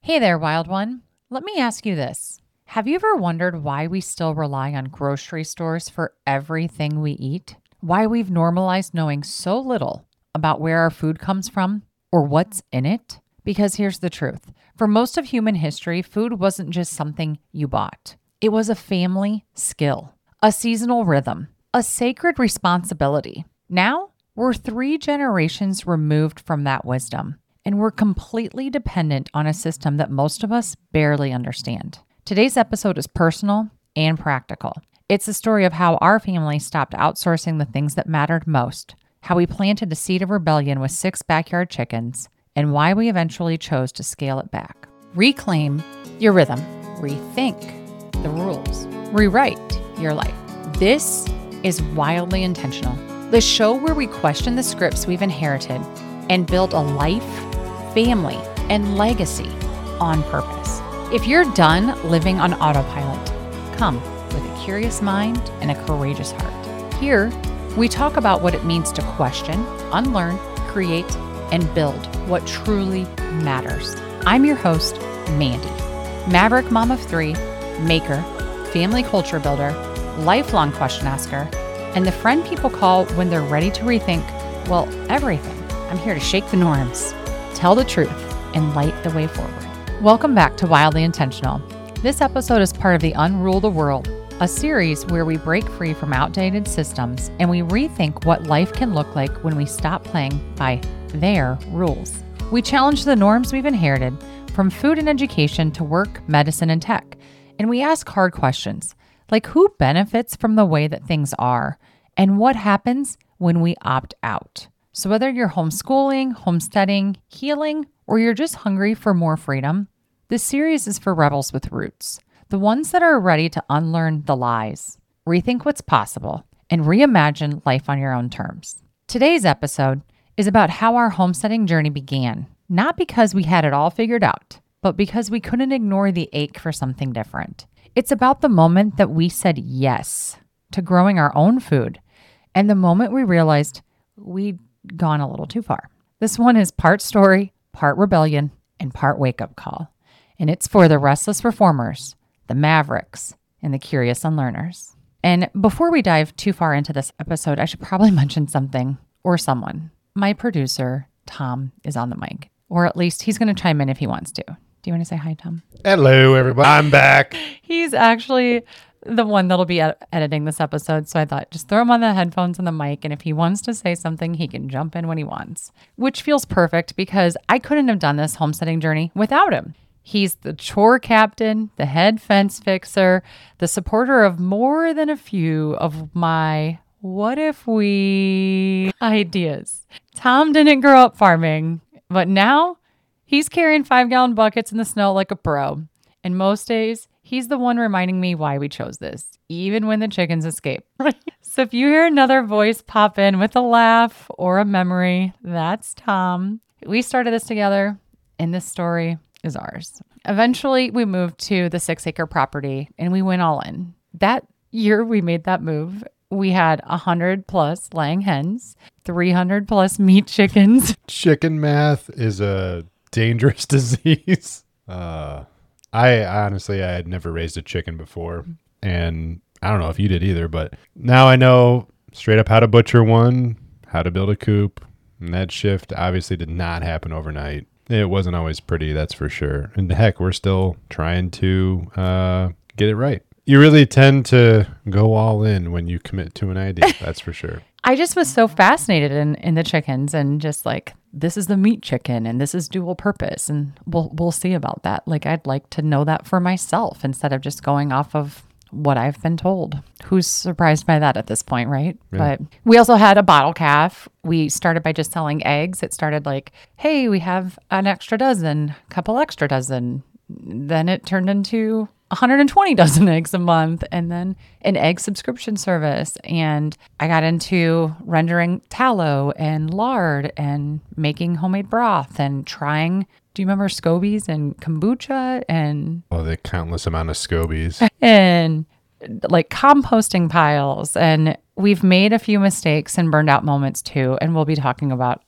Hey there, wild one. Let me ask you this. Have you ever wondered why we still rely on grocery stores for everything we eat? Why we've normalized knowing so little about where our food comes from or what's in it? Because here's the truth. For most of human history, food wasn't just something you bought. It was a family skill, a seasonal rhythm, a sacred responsibility. Now, we're 3 generations removed from that wisdom, and we're completely dependent on a system that most of us barely understand. Today's episode is personal and practical. It's the story of how our family stopped outsourcing the things that mattered most, how we planted a seed of rebellion with 6 backyard chickens, and why we eventually chose to scale it back. Reclaim your rhythm. Rethink the rules. Rewrite your life. This is Wildly Intentional, the show where we question the scripts we've inherited and build a life, family, and legacy on purpose. If you're done living on autopilot, come with a curious mind and a courageous heart. Here, we talk about what it means to question, unlearn, create, and build what truly matters. I'm your host, Mandy, maverick mom of 3, maker, family culture builder, lifelong question asker, and the friend people call when they're ready to rethink, well, everything. I'm here to shake the norms, tell the truth, and light the way forward. Welcome back to Wildly Intentional. This episode is part of the Unrule the World, a series where we break free from outdated systems and we rethink what life can look like when we stop playing by their rules. We challenge the norms we've inherited from food and education to work, medicine, and tech. And we ask hard questions like who benefits from the way that things are and what happens when we opt out. So whether you're homeschooling, homesteading, healing, or you're just hungry for more freedom, this series is for rebels with roots, the ones that are ready to unlearn the lies, rethink what's possible, and reimagine life on your own terms. Today's episode is about how our homesteading journey began, not because we had it all figured out, but because we couldn't ignore the ache for something different. It's about the moment that we said yes to growing our own food and the moment we realized we'd gone a little too far. This one is part story, part rebellion, and part wake-up call. And it's for the restless reformers, the mavericks, and the curious unlearners. And before we dive too far into this episode, I should probably mention something or someone. My producer, Tom, is on the mic, or at least he's going to chime in if he wants to. Do you want to say hi, Tom? Hello, everybody. I'm back. He's actually the one that'll be editing this episode. So I thought just throw him on the headphones and the mic. And if he wants to say something, he can jump in when he wants, which feels perfect because I couldn't have done this homesteading journey without him. He's the chore captain, the head fence fixer, the supporter of more than a few of my what if we ideas. Tom didn't grow up farming, but now he's carrying 5-gallon buckets in the snow like a pro. And most days, he's the one reminding me why we chose this, even when the chickens escape. So if you hear another voice pop in with a laugh or a memory, that's Tom. We started this together, and this story is ours. Eventually, we moved to the 6-acre property, and we went all in. That year we made that move, we had 100 plus laying hens, 300 plus meat chickens. Chicken math is a dangerous disease. I honestly had never raised a chicken before, and I don't know if you did either, but now I know straight up how to butcher one, how to build a coop, and that shift obviously did not happen overnight. It wasn't always pretty, that's for sure. And heck, we're still trying to get it right. You really tend to go all in when you commit to an idea, that's for sure. I just was so fascinated in the chickens and just like, this is the meat chicken and this is dual purpose. And we'll see about that. Like, I'd like to know that for myself instead of just going off of what I've been told. Who's surprised by that at this point, right? Yeah. But we also had a bottle calf. We started by just selling eggs. It started like, hey, we have an extra dozen, couple extra dozen. Then it turned into 120 dozen eggs a month, and then an egg subscription service. And I got into rendering tallow and lard and making homemade broth and trying, do you remember scobies and kombucha and the countless amount of scobies. and like composting piles. And we've made a few mistakes and burned out moments too. And we'll be talking about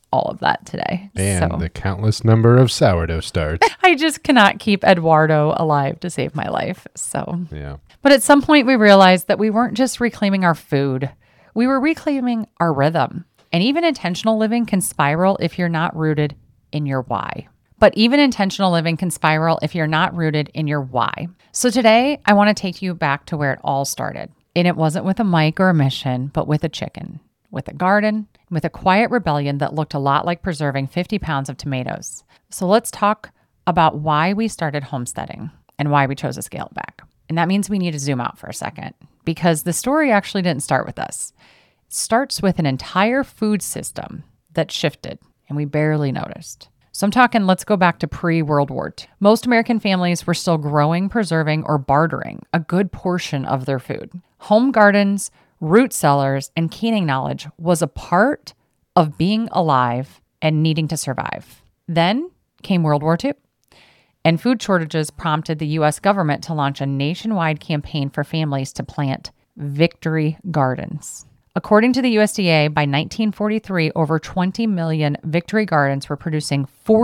all of that today. And the countless number of sourdough starts. I just cannot keep Eduardo alive to save my life. So, Yeah. But at some point we realized that we weren't just reclaiming our food. We were reclaiming our rhythm. And even intentional living can spiral if you're not rooted in your why. But even intentional living can spiral if you're not rooted in your why. So today, I want to take you back to where it all started. And it wasn't with a mic or a mission, but with a chicken, with a garden, with a quiet rebellion that looked a lot like preserving 50 pounds of tomatoes. So let's talk about why we started homesteading and why we chose to scale it back. And that means we need to zoom out for a second, because the story actually didn't start with us. It starts with an entire food system that shifted, and we barely noticed. So I'm talking, let's go back to pre-World War II. Most American families were still growing, preserving, or bartering a good portion of their food. Home gardens, root cellars, and canning knowledge was a part of being alive and needing to survive. Then came World War II, and food shortages prompted the U.S. government to launch a nationwide campaign for families to plant victory gardens. According to the USDA, by 1943, over 20 million victory gardens were producing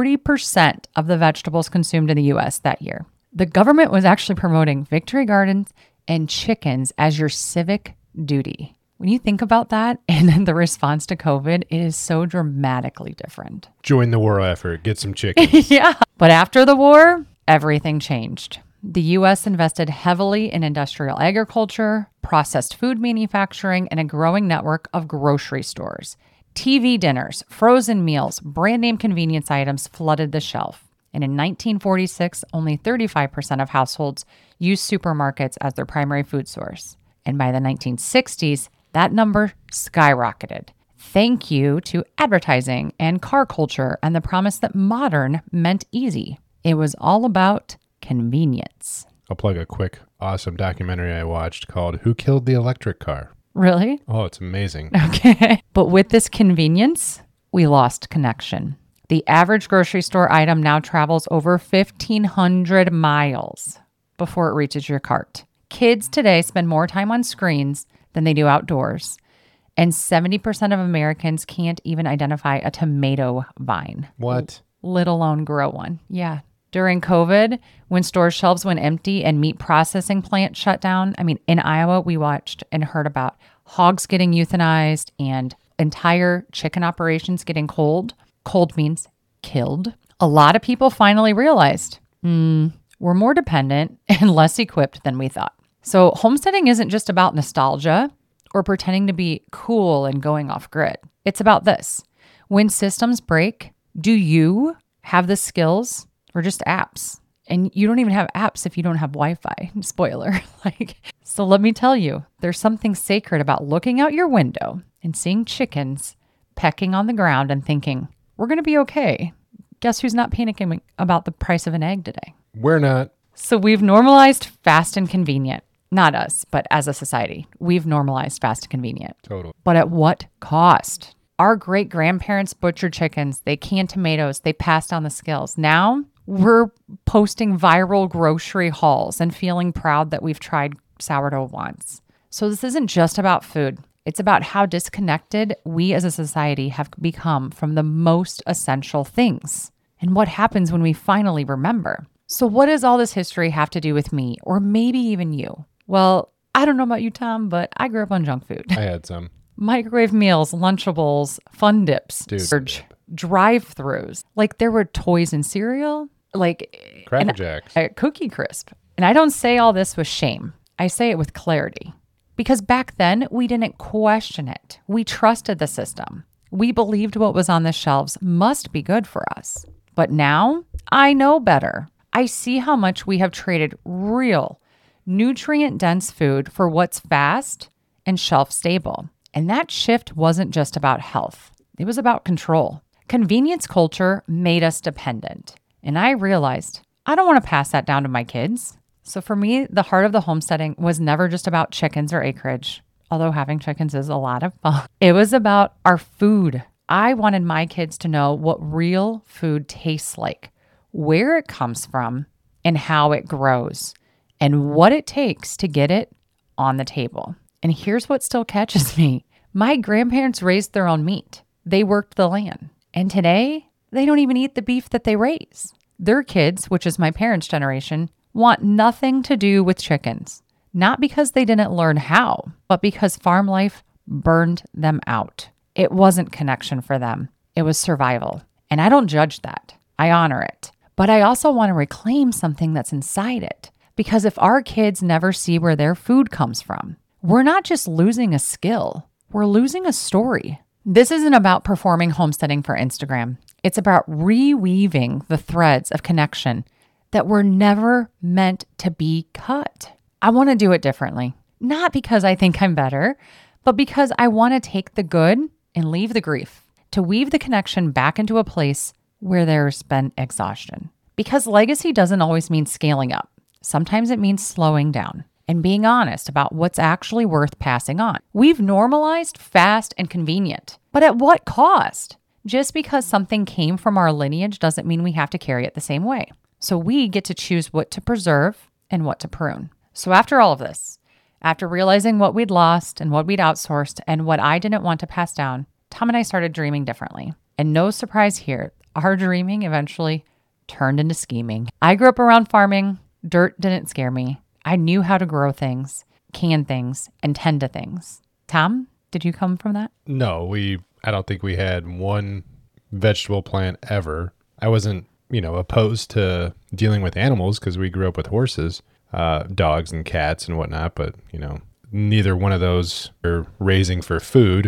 40% of the vegetables consumed in the U.S. that year. The government was actually promoting victory gardens and chickens as your civic duty. When you think about that and then the response to COVID, it is so dramatically different. Join the war effort. Get some chicken. Yeah. But after the war, everything changed. The U.S. invested heavily in industrial agriculture, processed food manufacturing, and a growing network of grocery stores. TV dinners, frozen meals, brand name convenience items flooded the shelf. And in 1946, only 35% of households used supermarkets as their primary food source. And by the 1960s, that number skyrocketed. Thank you to advertising and car culture and the promise that modern meant easy. It was all about convenience. I'll plug a quick, awesome documentary I watched called Who Killed the Electric Car? Really? Oh, it's amazing. Okay. But with this convenience, we lost connection. The average grocery store item now travels over 1,500 miles before it reaches your cart. Kids today spend more time on screens than they do outdoors. And 70% of Americans can't even identify a tomato vine. What? Let alone grow one. Yeah. During COVID, when store shelves went empty and meat processing plants shut down, in Iowa, we watched and heard about hogs getting euthanized and entire chicken operations getting cold. Cold means killed. A lot of people finally realized, we're more dependent and less equipped than we thought. So homesteading isn't just about nostalgia or pretending to be cool and going off grid. It's about this. When systems break, do you have the skills or just apps? And you don't even have apps if you don't have Wi-Fi. Spoiler. So let me tell you, there's something sacred about looking out your window and seeing chickens pecking on the ground and thinking, we're going to be okay. Guess who's not panicking about the price of an egg today? We're not. So we've normalized fast and convenient. Not us, but as a society, we've normalized fast and convenient. Totally. But at what cost? Our great-grandparents butchered chickens. They canned tomatoes. They passed down the skills. Now we're posting viral grocery hauls and feeling proud that we've tried sourdough once. So this isn't just about food. It's about how disconnected we as a society have become from the most essential things and what happens when we finally remember. So what does all this history have to do with me, or maybe even you? Well, I don't know about you, Tom, but I grew up on junk food. I had some. Microwave meals, Lunchables, Fun Dips, Dude. drive-thrus. There were toys and cereal, Cracker Jacks. Cookie Crisp. And I don't say all this with shame. I say it with clarity. Because back then, we didn't question it. We trusted the system. We believed what was on the shelves must be good for us. But now, I know better. I see how much we have traded real, nutrient-dense food for what's fast and shelf-stable. And that shift wasn't just about health. It was about control. Convenience culture made us dependent. And I realized I don't want to pass that down to my kids. So for me, the heart of the homesteading was never just about chickens or acreage, although having chickens is a lot of fun. It was about our food. I wanted my kids to know what real food tastes like, where it comes from, and how it grows, and what it takes to get it on the table. And here's what still catches me. My grandparents raised their own meat. They worked the land. And today, they don't even eat the beef that they raise. Their kids, which is my parents' generation, want nothing to do with chickens. Not because they didn't learn how, but because farm life burned them out. It wasn't connection for them. It was survival. And I don't judge that. I honor it. But I also want to reclaim something that's inside it. Because if our kids never see where their food comes from, we're not just losing a skill, we're losing a story. This isn't about performing homesteading for Instagram. It's about reweaving the threads of connection that were never meant to be cut. I want to do it differently. Not because I think I'm better, but because I want to take the good and leave the grief, to weave the connection back into a place where there's been exhaustion. Because legacy doesn't always mean scaling up. Sometimes it means slowing down and being honest about what's actually worth passing on. We've normalized fast and convenient, but at what cost? Just because something came from our lineage doesn't mean we have to carry it the same way. So we get to choose what to preserve and what to prune. So after all of this, after realizing what we'd lost and what we'd outsourced and what I didn't want to pass down, Tom and I started dreaming differently. And no surprise here, our dreaming eventually turned into scheming. I grew up around farming. Dirt didn't scare me. I knew how to grow things, can things, and tend to things. Tom, did you come from that? No, I don't think we had one vegetable plant ever. I wasn't, opposed to dealing with animals because we grew up with horses, dogs and cats and whatnot, but, neither one of those are raising for food.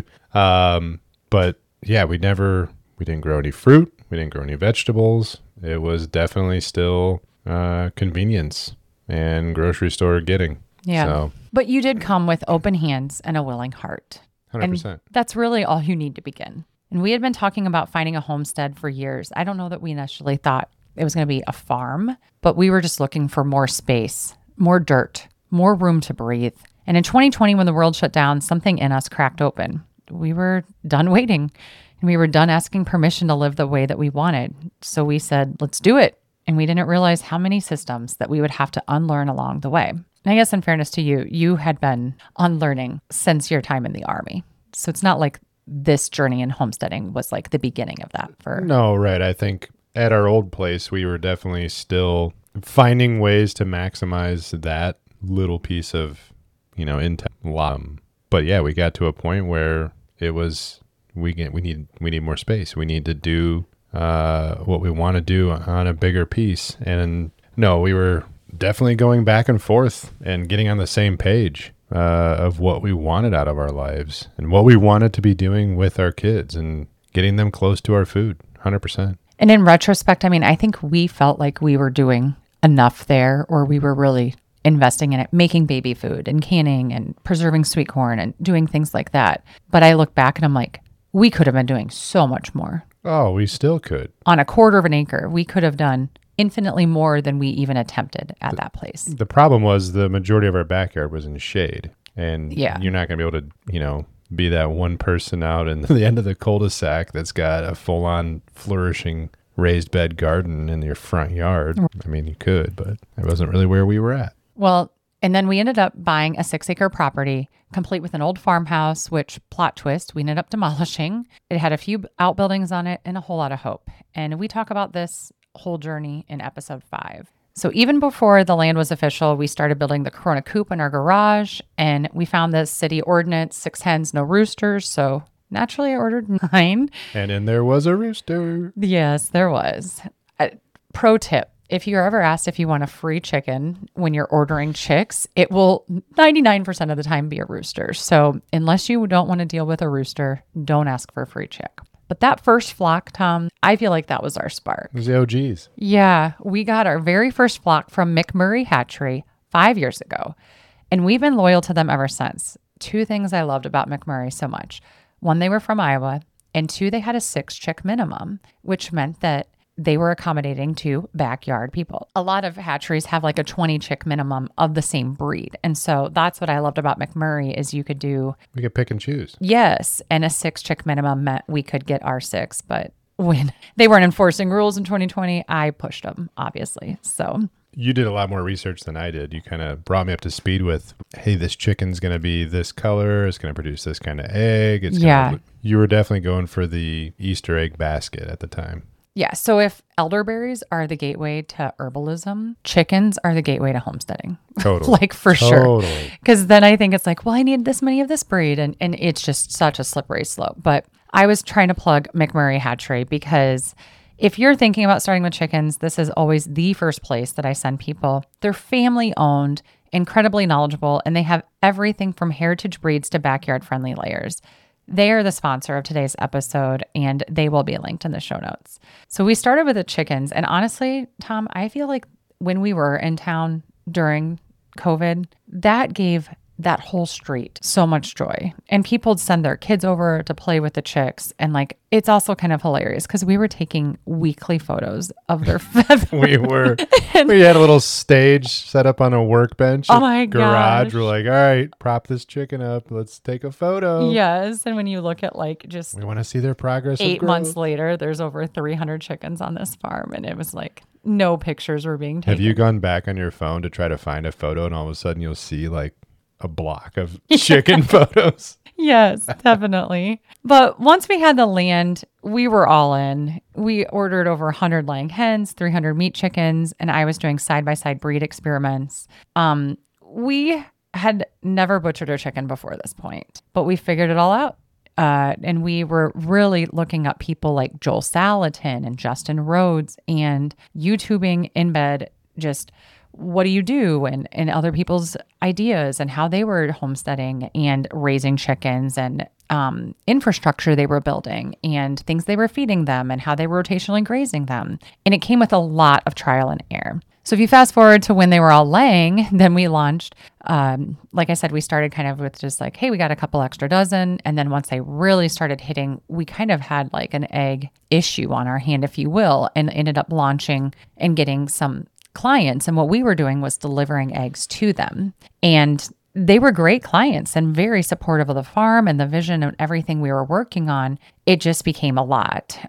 But yeah, we didn't grow any fruit. We didn't grow any vegetables. It was definitely still convenience and grocery store getting. Yeah. So, but you did come with open hands and a willing heart. 100%. And that's really all you need to begin. And we had been talking about finding a homestead for years. I don't know that we initially thought it was going to be a farm, but we were just looking for more space, more dirt, more room to breathe. And in 2020, when the world shut down, something in us cracked open. We were done waiting and we were done asking permission to live the way that we wanted. So we said, let's do it. And we didn't realize how many systems that we would have to unlearn along the way. And I guess in fairness to you, you had been unlearning since your time in the Army. So it's not like this journey in homesteading was like the beginning of that for... No, right. I think at our old place, we were definitely still finding ways to maximize that little piece of, income. But yeah, we got to a point where it was, we need more space. We need to do what we want to do on a bigger piece. And no, we were definitely going back and forth and getting on the same page of what we wanted out of our lives and what we wanted to be doing with our kids and getting them close to our food. 100%. And in retrospect, I think we felt like we were doing enough there, or we were really investing in it, making baby food and canning and preserving sweet corn and doing things like that. But I look back and I'm like, we could have been doing so much more. Oh, we still could. On a quarter of an acre, we could have done infinitely more than we even attempted at that place. The problem was the majority of our backyard was in shade. And yeah, you're not going to be able to, be that one person out in the end of the cul-de-sac that's got a full-on flourishing raised bed garden in your front yard. You could, but it wasn't really where we were at. Well, and then we ended up buying a 6-acre property, complete with an old farmhouse, which, plot twist, we ended up demolishing. It had a few outbuildings on it and a whole lot of hope. And we talk about this whole journey in episode 5. So even before the land was official, we started building the Corona coop in our garage, and we found the city ordinance, 6 hens, no roosters. So naturally I ordered 9. And then there was a rooster. Yes, there was. Pro tip. If you're ever asked if you want a free chicken when you're ordering chicks, it will 99% of the time be a rooster. So unless you don't want to deal with a rooster, don't ask for a free chick. But that first flock, Tom, I feel like that was our spark. It was the OGs. Yeah, we got our very first flock from McMurray Hatchery 5 years ago, and we've been loyal to them ever since. 2 things I loved about McMurray so much. 1, they were from Iowa, and 2, they had a 6-chick minimum, which meant that they were accommodating to backyard people. A lot of hatcheries have like a 20-chick minimum of the same breed. And so that's what I loved about McMurray is we could pick and choose. Yes. And a 6-chick minimum meant we could get our 6. But when they weren't enforcing rules in 2020, I pushed them, obviously. So you did a lot more research than I did. You kind of brought me up to speed with, hey, this chicken's going to be this color. It's going to produce this kind of egg. You were definitely going for the Easter egg basket at the time. Yeah. So if elderberries are the gateway to herbalism, chickens are the gateway to homesteading. Totally. Like for sure. Totally. Because then I think it's like, well, I need this many of this breed. And it's just such a slippery slope. But I was trying to plug McMurray Hatchery because if you're thinking about starting with chickens, this is always the first place that I send people. They're family owned, incredibly knowledgeable, and they have everything from heritage breeds to backyard friendly layers. They are the sponsor of today's episode, and they will be linked in the show notes. So we started with the chickens. And honestly, Tom, I feel like when we were in town during COVID, that gave that whole street so much joy. And people would send their kids over to play with the chicks. And like, it's also kind of hilarious because we were taking weekly photos of their feathers. We had a little stage set up on a workbench. Oh my garage. gosh. We're like, all right, prop this chicken up. Let's take a photo. Yes. And when you look at like just we want to see their progress. 8 months later, there's over 300 chickens on this farm. And it was like, no pictures were being taken. Have you gone back on your phone to try to find a photo and all of a sudden you'll see like a block of chicken photos? Yes, definitely. But once we had the land, we were all in. We ordered over 100 laying hens, 300 meat chickens, and I was doing side-by-side breed experiments. We had never butchered a chicken before this point, but we figured it all out. And we were really looking up people like Joel Salatin and Justin Rhodes and YouTubing in bed, just what do you do and other people's ideas and how they were homesteading and raising chickens and infrastructure they were building and things they were feeding them and how they were rotationally grazing them. And it came with a lot of trial and error. So if you fast forward to when they were all laying, then we launched, like I said, we started kind of with just like, hey, we got a couple extra dozen. And then once they really started hitting, we kind of had like an egg issue on our hand, if you will, and ended up launching and getting some clients. And what we were doing was delivering eggs to them. And they were great clients and very supportive of the farm and the vision and everything we were working on. It just became a lot.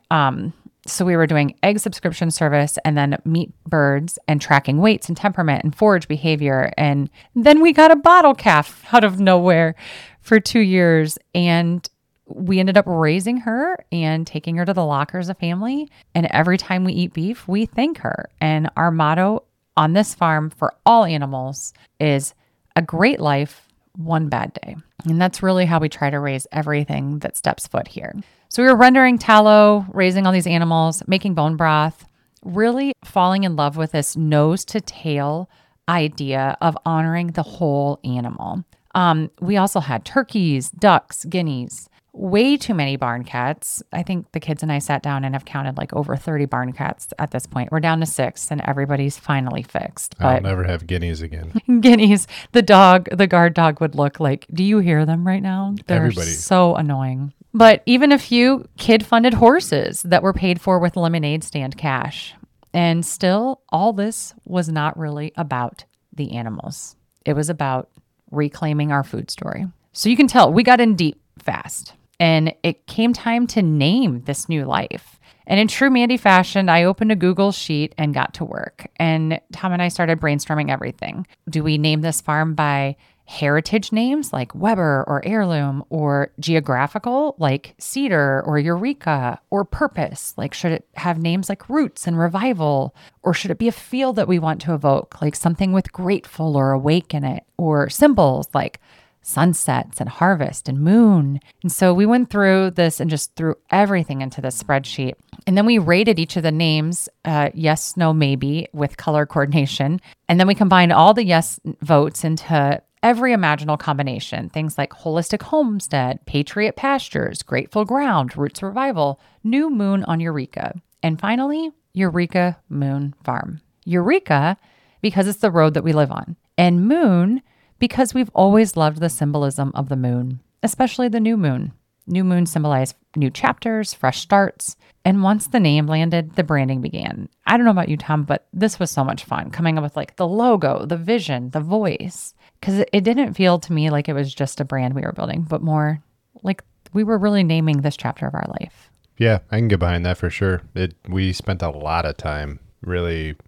So we were doing egg subscription service and then meat birds and tracking weights and temperament and forage behavior. And then we got a bottle calf out of nowhere for 2 years. And we ended up raising her and taking her to the locker as a family. And every time we eat beef, we thank her. And our motto on this farm for all animals is a great life, one bad day. And that's really how we try to raise everything that steps foot here. So we were rendering tallow, raising all these animals, making bone broth, really falling in love with this nose to tail idea of honoring the whole animal. We also had turkeys, ducks, guineas, way too many barn cats. I think the kids and I sat down and have counted like over 30 barn cats at this point. We're down to 6 and everybody's finally fixed. But I'll never have guineas again. Guineas, the guard dog would look like, do you hear them right now? They're so annoying. But even a few kid-funded horses that were paid for with lemonade stand cash. And still, all this was not really about the animals. It was about reclaiming our food story. So you can tell we got in deep fast. And it came time to name this new life. And in true Mandy fashion, I opened a Google sheet and got to work. And Tom and I started brainstorming everything. Do we name this farm by heritage names like Weber or Heirloom, or geographical like Cedar or Eureka, or purpose? Like, should it have names like Roots and Revival? Or should it be a feel that we want to evoke, like something with grateful or awake in it? Or symbols like sunsets and harvest and moon. And so we went through this and just threw everything into this spreadsheet. And then we rated each of the names, yes, no, maybe, with color coordination. And then we combined all the yes votes into every imaginable combination. Things like Holistic Homestead, Patriot Pastures, Grateful Ground, Roots Revival, New Moon on Eureka. And finally, Eureka Moon Farm. Eureka, because it's the road that we live on. And Moon, because we've always loved the symbolism of the moon, especially the new moon. New moon symbolized new chapters, fresh starts. And once the name landed, the branding began. I don't know about you, Tom, but this was so much fun coming up with like the logo, the vision, the voice, because it didn't feel to me like it was just a brand we were building, but more like we were really naming this chapter of our life. Yeah, I can get behind that for sure. We spent a lot of time really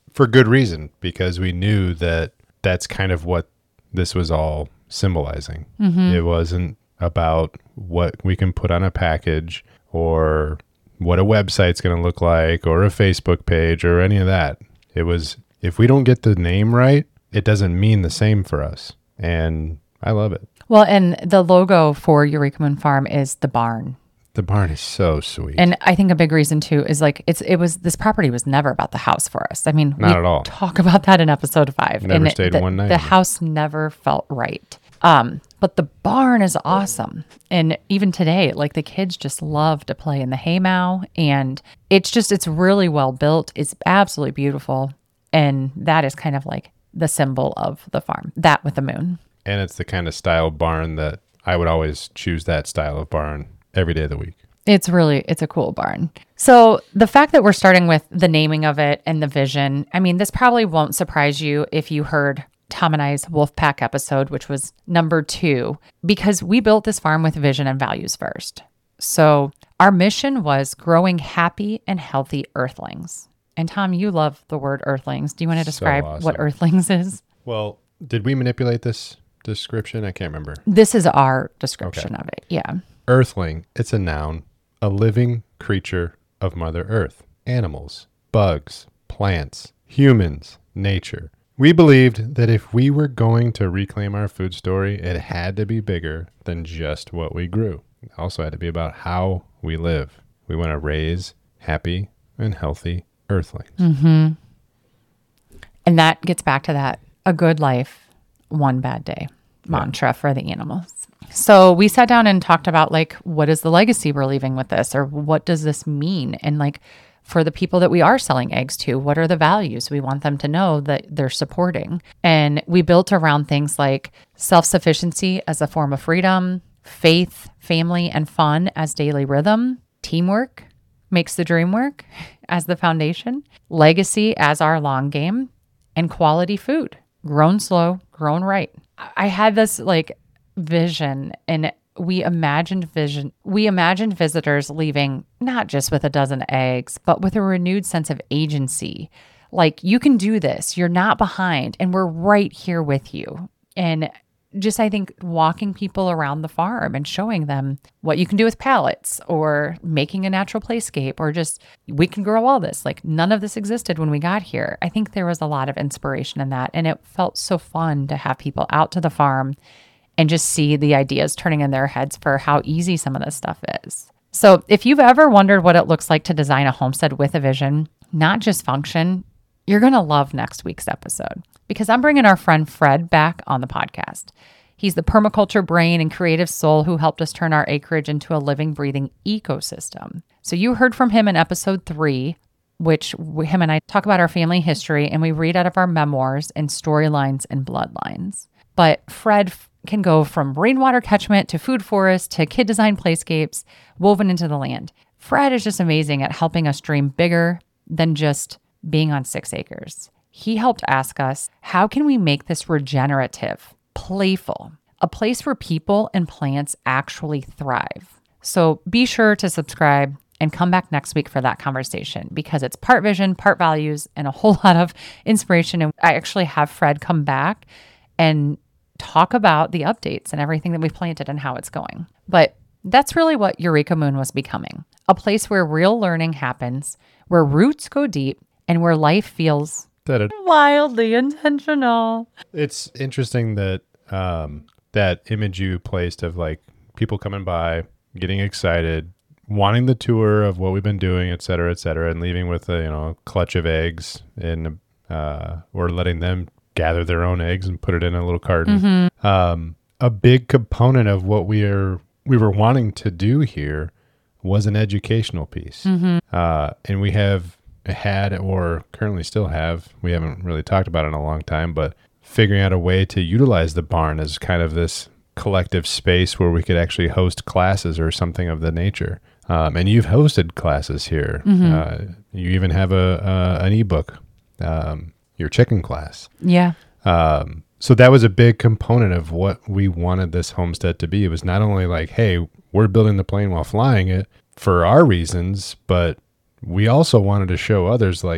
for good reason, because we knew that that's kind of what this was all symbolizing. It wasn't about what we can put on a package or what a website's going to look like or a Facebook page or any of that. It was, if we don't get the name right, it doesn't mean the same for us. And I love it. Well, and the logo for Eureka Moon Farm is the barn. The barn is so sweet. And I think a big reason too is like this property was never about the house for us. I mean, Not at all. Talk about that in episode 5. Never stayed one night. The house never felt right. But the barn is awesome. And even today, like the kids just love to play in the haymow, and it's really well built. It's absolutely beautiful. And that is kind of like the symbol of the farm, that with the moon. And it's the kind of style barn that I would always choose, that style of barn every day of the week. It's a cool barn. So the fact that we're starting with the naming of it and the vision, I mean, this probably won't surprise you if you heard Tom and I's Wolfpack episode, which was number 2, because we built this farm with vision and values first. So our mission was growing happy and healthy earthlings. And Tom, you love the word earthlings. Do you want to describe what earthlings is? Well, did we manipulate this description? I can't remember. This is our description of it. Yeah. Earthling, it's a noun, a living creature of Mother Earth. Animals, bugs, plants, humans, nature. We believed that if we were going to reclaim our food story, it had to be bigger than just what we grew. It also had to be about how we live. We want to raise happy and healthy earthlings. And that gets back to that, a good life, one bad day mantra for the animals. So we sat down and talked about like, what is the legacy we're leaving with this? Or what does this mean? And like, for the people that we are selling eggs to, what are the values we want them to know that they're supporting? And we built around things like self-sufficiency as a form of freedom, faith, family, and fun as daily rhythm, teamwork makes the dream work as the foundation, legacy as our long game, and quality food, grown slow, grown right. I had this like vision, and we imagined visitors leaving not just with a dozen eggs, but with a renewed sense of agency. Like, you can do this. You're not behind, and we're right here with you. And just, I think, walking people around the farm and showing them what you can do with pallets, or making a natural playscape, or just, we can grow all this. Like, none of this existed when we got here. I think there was a lot of inspiration in that. And it felt so fun to have people out to the farm and just see the ideas turning in their heads for how easy some of this stuff is. So if you've ever wondered what it looks like to design a homestead with a vision, not just function, you're going to love next week's episode, because I'm bringing our friend Fred back on the podcast. He's the permaculture brain and creative soul who helped us turn our acreage into a living, breathing ecosystem. So you heard from him in episode 3, which him and I talk about our family history, and we read out of our memoirs and storylines and bloodlines. But Fred can go from rainwater catchment to food forest to kid design playscapes woven into the land. Fred is just amazing at helping us dream bigger than just being on 6 acres. He helped ask us, how can we make this regenerative, playful, a place where people and plants actually thrive? So be sure to subscribe and come back next week for that conversation, because it's part vision, part values, and a whole lot of inspiration. And I actually have Fred come back and talk about the updates and everything that we've planted and how it's going. But that's really what Eureka Moon was becoming, a place where real learning happens, where roots go deep, and where life feels wildly intentional. It's interesting that that image you placed of like people coming by, getting excited, wanting the tour of what we've been doing, et cetera, and leaving with a clutch of eggs, and or letting them gather their own eggs and put it in a little carton. A big component of what we were wanting to do here was an educational piece. And we have had, or currently still have, we haven't really talked about it in a long time, but figuring out a way to utilize the barn as kind of this collective space where we could actually host classes or something of the nature. And you've hosted classes here. You even have an ebook, your chicken class. Yeah. So that was a big component of what we wanted this homestead to be. It was not only like, hey, we're building the plane while flying it for our reasons, but we also wanted to show others like,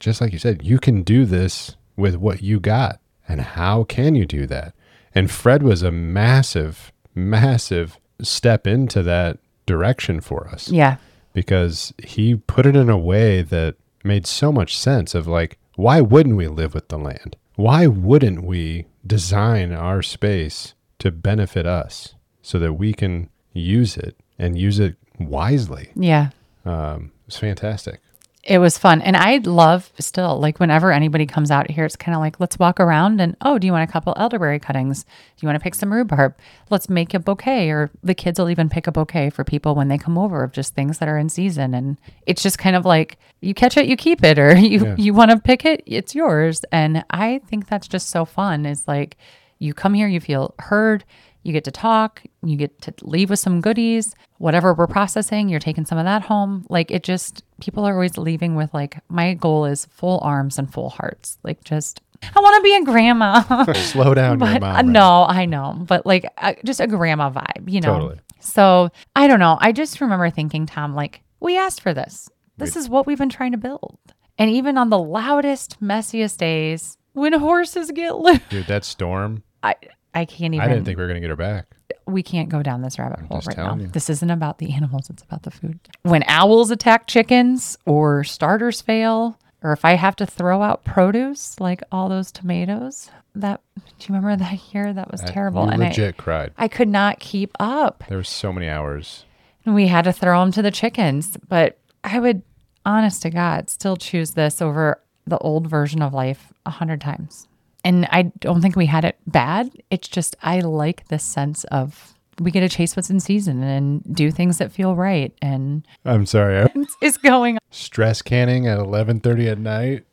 just like you said, you can do this with what you got. And how can you do that? And Fred was a massive, massive step into that direction for us. Yeah. Because he put it in a way that made so much sense of like, why wouldn't we live with the land? Why wouldn't we design our space to benefit us so that we can use it and use it wisely? Yeah. It's fantastic. It was fun. And I love still, like whenever anybody comes out here, it's kind of like, let's walk around and, oh, do you want a couple elderberry cuttings? Do you want to pick some rhubarb? Let's make a bouquet. Or the kids will even pick a bouquet for people when they come over of just things that are in season. And it's just kind of like, you catch it, you keep it, or you want to pick it, it's yours. And I think that's just so fun. It's like, you come here, you feel heard, you get to talk, you get to leave with some goodies, whatever we're processing, you're taking some of that home. Like it just, people are always leaving with like, my goal is full arms and full hearts. Like just, I want to be a grandma. Slow down, your But mom. no, I know. But like just a grandma vibe, you know? Totally. So I don't know. I just remember thinking, Tom, like we asked for this. This is what we've been trying to build. And even on the loudest, messiest days, when horses get loose, Dude, that storm, I can't even. I didn't think we were going to get her back. We can't go down this rabbit hole just right now. telling you. This isn't about the animals. It's about the food. When owls attack chickens or starters fail, or if I have to throw out produce, like all those tomatoes, do you remember that year? That was terrible. You And legit cried. I could not keep up. There were so many hours. And we had to throw them to the chickens. But I would, honest to God, still choose this over the old version of life 100 times. And I don't think we had it bad. It's just, I like this sense of we get to chase what's in season and do things that feel right. And I'm sorry. it's going on. Stress canning at 11:30 at night.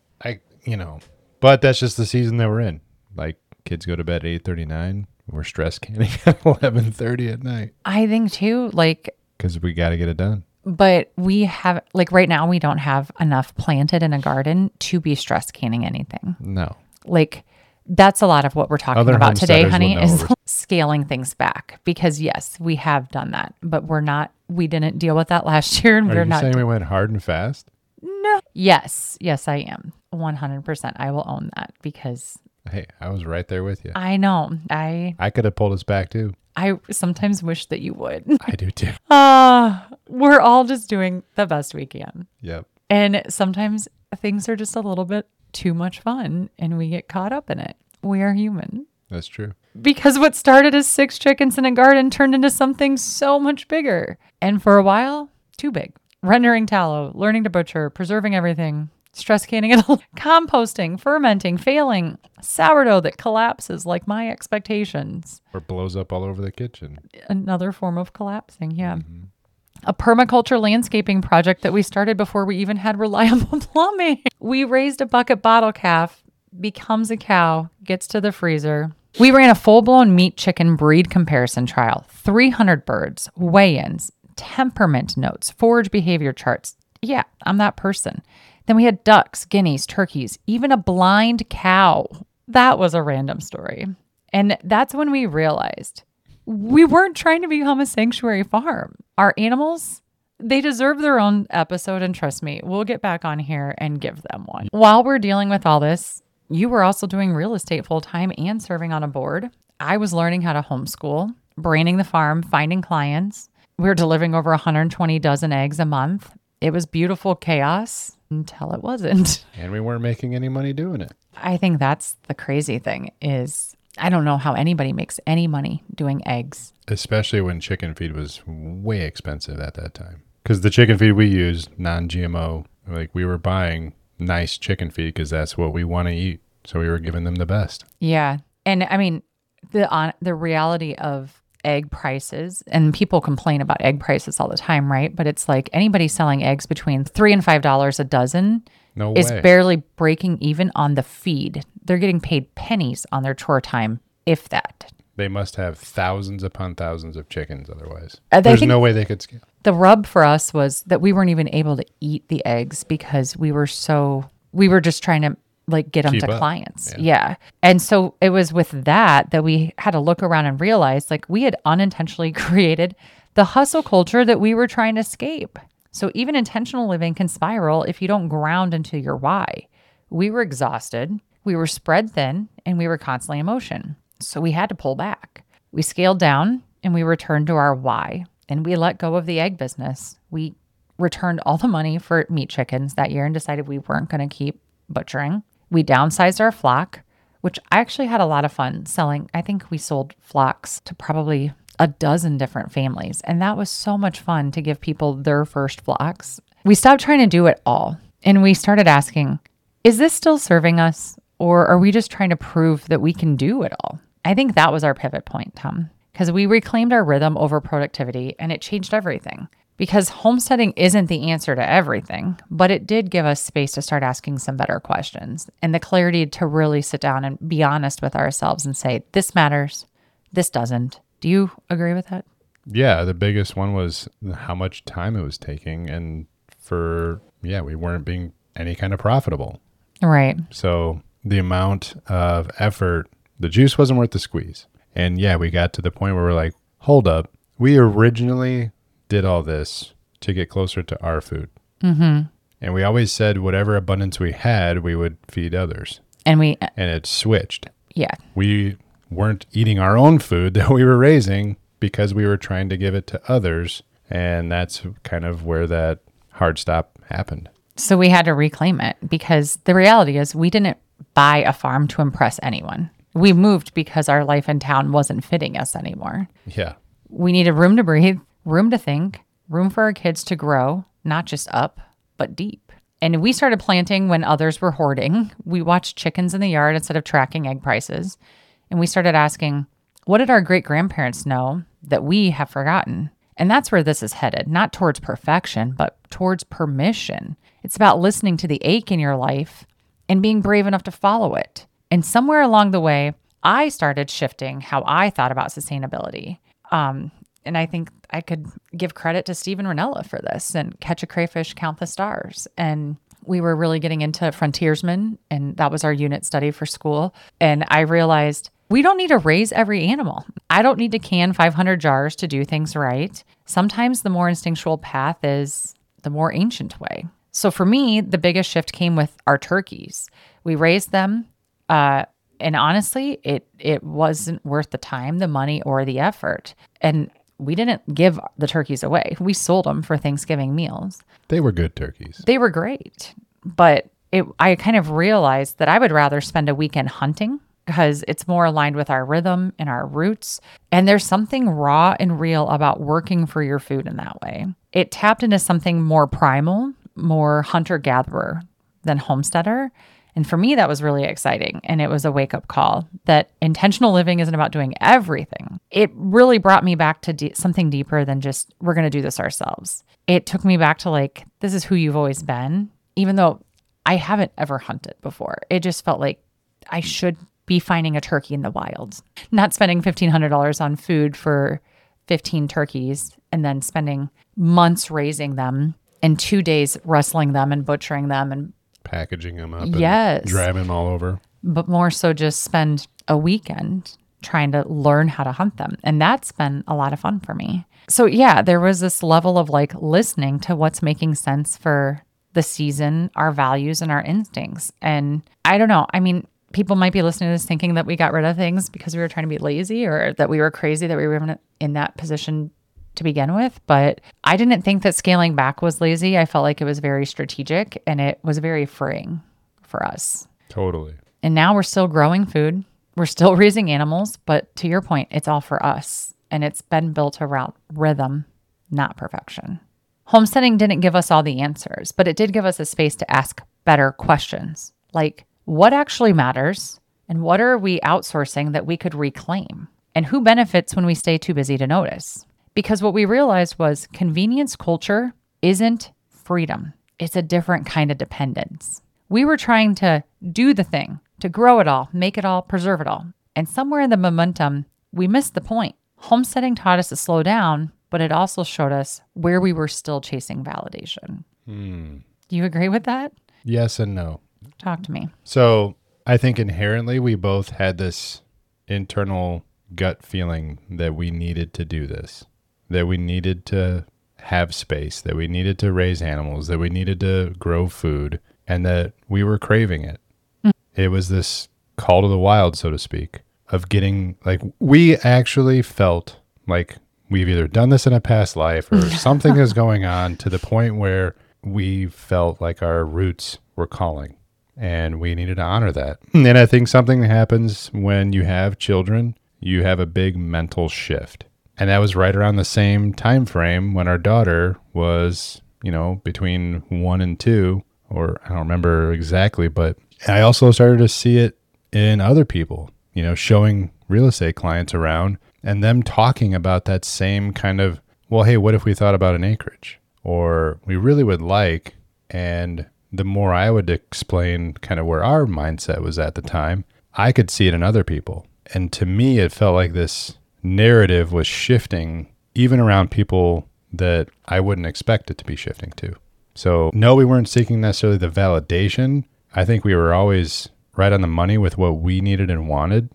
But that's just the season that we're in. Like kids go to bed at 8:39. We're stress canning at 11:30 at night. I think too, like, Because we got to get it done. but we have, like right now, we don't have enough planted in a garden to be stress canning anything. No. Like, that's a lot of what we're talking Other about today, homesteaders honey, will know is what we're- scaling things back. Because yes, we have done that, but we didn't deal with that last year, and Are we're you not. saying we went hard and fast? No. Yes, I am 100%. I will own that because Hey, I was right there with you. I know I could have pulled us back too. sometimes wish that you would. I do too. We're all just doing the best we can, Yep. and sometimes things are just a little bit too much fun, and we get caught up in it. We are human. That's true. Because what started as 6 chickens in a garden turned into something so much bigger. And for a while, too big. Rendering tallow, learning to butcher, preserving everything, stress canning it, composting, fermenting, failing, sourdough that collapses like my expectations. Or blows up all over the kitchen. Another form of collapsing, yeah. A permaculture landscaping project that we started before we even had reliable plumbing. We raised a bucket bottle calf, becomes a cow, gets to the freezer. We ran a full-blown meat chicken breed comparison trial, 300 birds, weigh-ins, temperament notes, forage behavior charts. Yeah, I'm that person. Then we had ducks, guineas, turkeys, even a blind cow. That was a random story. And that's when we realized we weren't trying to become a sanctuary farm. Our animals, they deserve their own episode, and trust me, we'll get back on here and give them one. While we're dealing with all this, you were also doing real estate full-time and serving on a board. I was learning how to homeschool, branding the farm, finding clients. We were delivering over 120 dozen eggs a month. It was beautiful chaos until it wasn't. And we weren't making any money doing it. I think that's the crazy thing is I don't know how anybody makes any money doing eggs. Especially when chicken feed was way expensive at that time. Because the chicken feed we used, non-GMO, like we were buying nice chicken feed because that's what we want to eat. So we were giving them the best. Yeah. And I mean, the reality of egg prices, and people complain about egg prices all the time, right? But it's like anybody selling eggs between $3 and $5 a dozen No is way. barely breaking even on the feed. They're getting paid pennies on their chore time, if that. They must have thousands upon thousands of chickens otherwise. I There's think- no way they could scale. The rub for us was that we weren't even able to eat the eggs because we were just trying to like get them Keep to up. clients. Yeah. Yeah. And so it was with that we had to look around and realize like we had unintentionally created the hustle culture that we were trying to escape. So even intentional living can spiral if you don't ground into your why. We were exhausted, we were spread thin, and we were constantly in motion. So we had to pull back. We scaled down and we returned to our why, and we let go of the egg business. We returned all the money for meat chickens that year and decided we weren't going to keep butchering. We downsized our flock, which I actually had a lot of fun selling. I think we sold flocks to probably a dozen different families, and that was so much fun to give people their first flocks. We stopped trying to do it all, and we started asking, is this still serving us, or are we just trying to prove that we can do it all? I think that was our pivot point, Tom, because we reclaimed our rhythm over productivity, and it changed everything. Because homesteading isn't the answer to everything, but it did give us space to start asking some better questions and the clarity to really sit down and be honest with ourselves and say, this matters, this doesn't. Do you agree with that? Yeah, the biggest one was how much time it was taking. And we weren't being any kind of profitable. Right. So the amount of effort, the juice wasn't worth the squeeze. And yeah, we got to the point where we're like, hold up, we originally did all this to get closer to our food. Mm-hmm. And we always said whatever abundance we had, we would feed others. And it switched. Yeah. We weren't eating our own food that we were raising because we were trying to give it to others. And that's kind of where that hard stop happened. So we had to reclaim it because the reality is we didn't buy a farm to impress anyone. We moved because our life in town wasn't fitting us anymore. Yeah. We needed room to breathe, room to think, room for our kids to grow, not just up, but deep. And we started planting when others were hoarding. We watched chickens in the yard instead of tracking egg prices. And we started asking, what did our great-grandparents know that we have forgotten? And that's where this is headed, not towards perfection, but towards permission. It's about listening to the ache in your life and being brave enough to follow it. And somewhere along the way, I started shifting how I thought about sustainability. And I think I could give credit to Steven Rinella for this and Catch a Crayfish, Count the Stars. And we were really getting into frontiersmen, and that was our unit study for school. And I realized we don't need to raise every animal. I don't need to can 500 jars to do things right. Sometimes the more instinctual path is the more ancient way. So for me, the biggest shift came with our turkeys. We raised them, and honestly, it wasn't worth the time, the money, or the effort. And we didn't give the turkeys away. We sold them for Thanksgiving meals. They were good turkeys. They were great. But I kind of realized that I would rather spend a weekend hunting because it's more aligned with our rhythm and our roots. And there's something raw and real about working for your food in that way. It tapped into something more primal, more hunter-gatherer than homesteader. And for me, that was really exciting. And it was a wake-up call that intentional living isn't about doing everything. It really brought me back to something deeper than just, we're going to do this ourselves. It took me back to like, this is who you've always been, even though I haven't ever hunted before. It just felt like I should be finding a turkey in the wild, not spending $1,500 on food for 15 turkeys and then spending months raising them and 2 days wrestling them and butchering them and packaging them up yes. and driving them all over. But more so just spend a weekend trying to learn how to hunt them. And that's been a lot of fun for me. So yeah, there was this level of like listening to what's making sense for the season, our values and our instincts. And I don't know. I mean, people might be listening to this thinking that we got rid of things because we were trying to be lazy or that we were crazy, that we were in that position to begin with. But I didn't think that scaling back was lazy. I felt like it was very strategic and it was very freeing for us. Totally. And now we're still growing food. We're still raising animals. But to your point, it's all for us. And it's been built around rhythm, not perfection. Homesteading didn't give us all the answers, but it did give us a space to ask better questions. Like, what actually matters? And what are we outsourcing that we could reclaim? And who benefits when we stay too busy to notice? Because what we realized was convenience culture isn't freedom. It's a different kind of dependence. We were trying to do the thing, to grow it all, make it all, preserve it all. And somewhere in the momentum, we missed the point. Homesteading taught us to slow down, but it also showed us where we were still chasing validation. Do you agree with that? Yes and no. Talk to me. So I think inherently we both had this internal gut feeling that we needed to do this, that we needed to have space, that we needed to raise animals, that we needed to grow food, and that we were craving it. it was this call to the wild, so to speak, of getting like, we actually felt like we've either done this in a past life or something is going on to the point where we felt like our roots were calling and we needed to honor that. And I think something happens when you have children, you have a big mental shift. And that was right around the same time frame when our daughter was, between 1 and 2, or I don't remember exactly, but I also started to see it in other people, showing real estate clients around and them talking about that same kind of, well, hey, what if we thought about an acreage? Or we really would like, and the more I would explain kind of where our mindset was at the time, I could see it in other people. And to me, it felt like this narrative was shifting even around people that I wouldn't expect it to be shifting to. So no, we weren't seeking necessarily the validation. I think we were always right on the money with what we needed and wanted.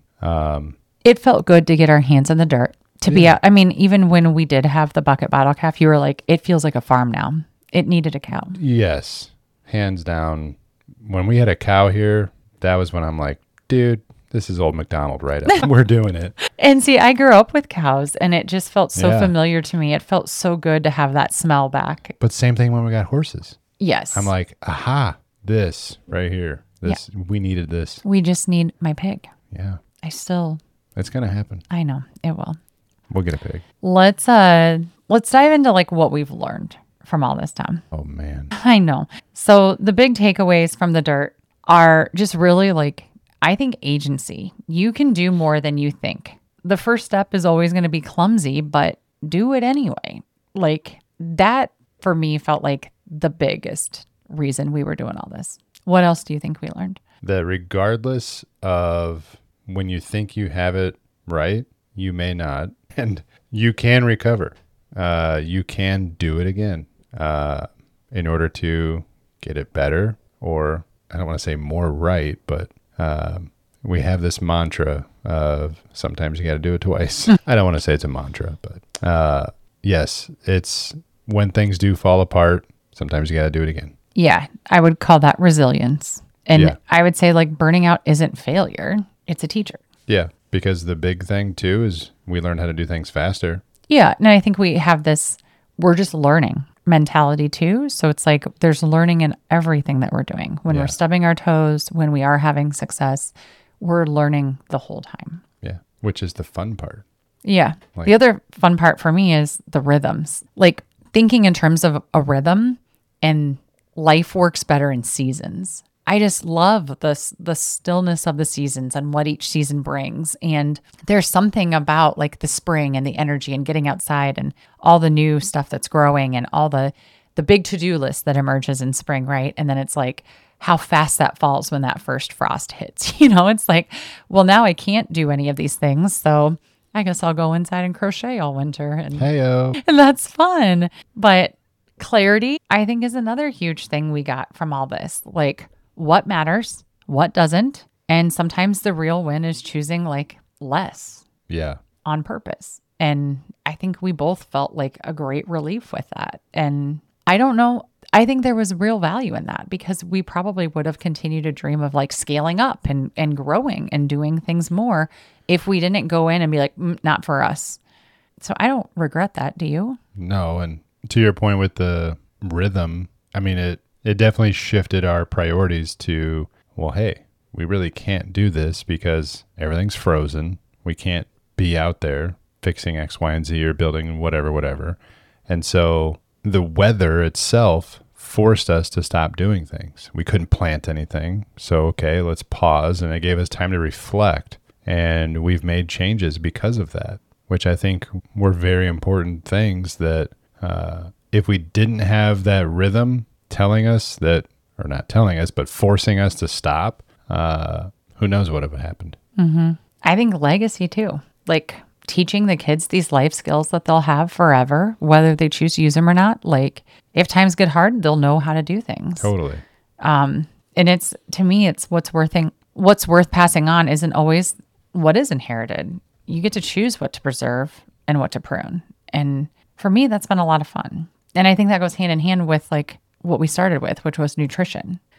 It felt good to get our hands in the dirt, to be out. I mean, even when we did have the bucket bottle calf, you were like, it feels like a farm now. It needed a cow. Yes, hands down. When we had a cow here, that was when I'm like, dude, this is old McDonald right up. We're doing it. And see, I grew up with cows and it just felt so familiar to me. It felt so good to have that smell back. But same thing when we got horses. Yes. I'm like, aha, this right here. We needed this. We just need my pig. Yeah. It's going to happen. I know it will. We'll get a pig. Let's dive into like what we've learned from all this time. Oh man. I know. So the big takeaways from the dirt are just really like, I think agency. You can do more than you think. The first step is always going to be clumsy, but do it anyway. Like that for me felt like the biggest reason we were doing all this. What else do you think we learned? That regardless of when you think you have it right, you may not, and you can recover. You can do it again in order to get it better, or I don't want to say more right, but we have this mantra of sometimes you got to do it twice. I don't want to say it's a mantra, but yes, it's when things do fall apart, sometimes you got to do it again. Yeah, I would call that resilience. And I would say like burning out isn't failure. It's a teacher. Yeah, because the big thing too is we learn how to do things faster. Yeah, and I think we have this, we're just learning mentality too. So it's like there's learning in everything that we're doing. When we're stubbing our toes, when we are having success, we're learning the whole time. Yeah, which is the fun part. Yeah. The other fun part for me is the rhythms. Like thinking in terms of a rhythm, and life works better in seasons. I just love the stillness of the seasons and what each season brings. And there's something about like the spring and the energy and getting outside and all the new stuff that's growing and all the big to-do list that emerges in spring, right? And then it's like how fast that falls when that first frost hits. It's like, well, now I can't do any of these things. So I guess I'll go inside and crochet all winter. And that's fun. But clarity, I think, is another huge thing we got from all this. Like, what matters, what doesn't. And sometimes the real win is choosing like less on purpose. And I think we both felt like a great relief with that. And I don't know, I think there was real value in that because we probably would have continued to dream of like scaling up and growing and doing things more if we didn't go in and be like, not for us. So I don't regret that. Do you? No. And to your point with the rhythm, I mean, it definitely shifted our priorities to, well, hey, we really can't do this because everything's frozen. We can't be out there fixing X, Y, and Z or building whatever. And so the weather itself forced us to stop doing things. We couldn't plant anything. So, okay, let's pause. And it gave us time to reflect. And we've made changes because of that, which I think were very important things that if we didn't have that rhythm telling us that, or not telling us, but forcing us to stop, who knows what would have happened. Mm-hmm. I think legacy too, like teaching the kids these life skills that they'll have forever, whether they choose to use them or not. Like if times get hard, they'll know how to do things. Totally. And it's, to me, it's what's worth passing on isn't always what is inherited. You get to choose what to preserve and what to prune. And for me, that's been a lot of fun. And I think that goes hand in hand with like what we started with, which was nutrition.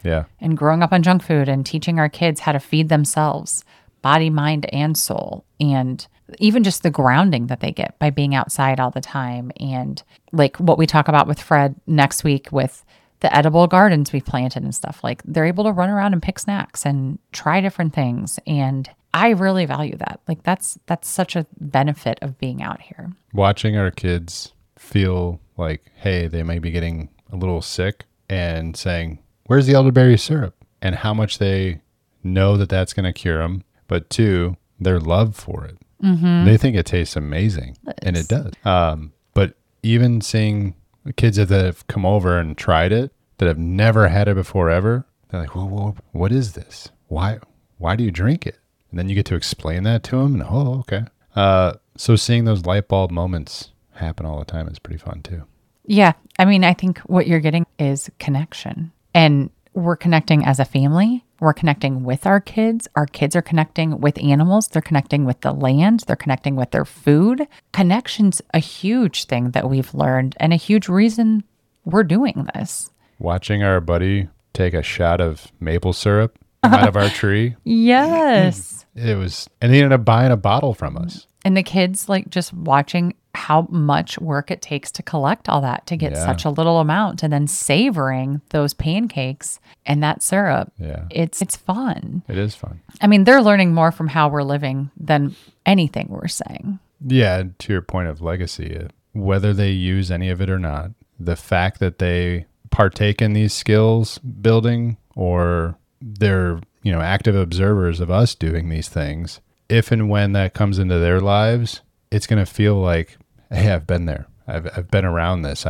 Yeah. and growing up on junk food and teaching our kids how to feed themselves, body, mind, and soul. And even just the grounding that they get by being outside all the time. And like what we talk about with Fred next week with the edible gardens we've planted and stuff, like they're able to run around and pick snacks and try different things. And I really value that. Like that's such a benefit of being out here. Watching our kids feel like, hey, they might be getting a little sick and saying, where's the elderberry syrup? And how much they know that that's going to cure them. But two, their love for it. Mm-hmm. They think it tastes amazing. And it does. But even seeing kids that have come over and tried it, that have never had it before ever, they're like, whoa, what is this? Why do you drink it? And then you get to explain that to them. And okay. So seeing those light bulb moments happen all the time is pretty fun too. Yeah. I mean, I think what you're getting is connection. And we're connecting as a family. We're connecting with our kids. Our kids are connecting with animals. They're connecting with the land. They're connecting with their food. Connection's a huge thing that we've learned and a huge reason we're doing this. Watching our buddy take a shot of maple syrup out of our tree. Yes. It was, and he ended up buying a bottle from us. And the kids like just watching how much work it takes to collect all that to get such a little amount and then savoring those pancakes and that syrup. Yeah. It's fun. It is fun. I mean, they're learning more from how we're living than anything we're saying. Yeah. To your point of legacy, whether they use any of it or not, the fact that they partake in these skills building or they're, active observers of us doing these things, if and when that comes into their lives, it's going to feel like, hey, I've been there. I've been around this.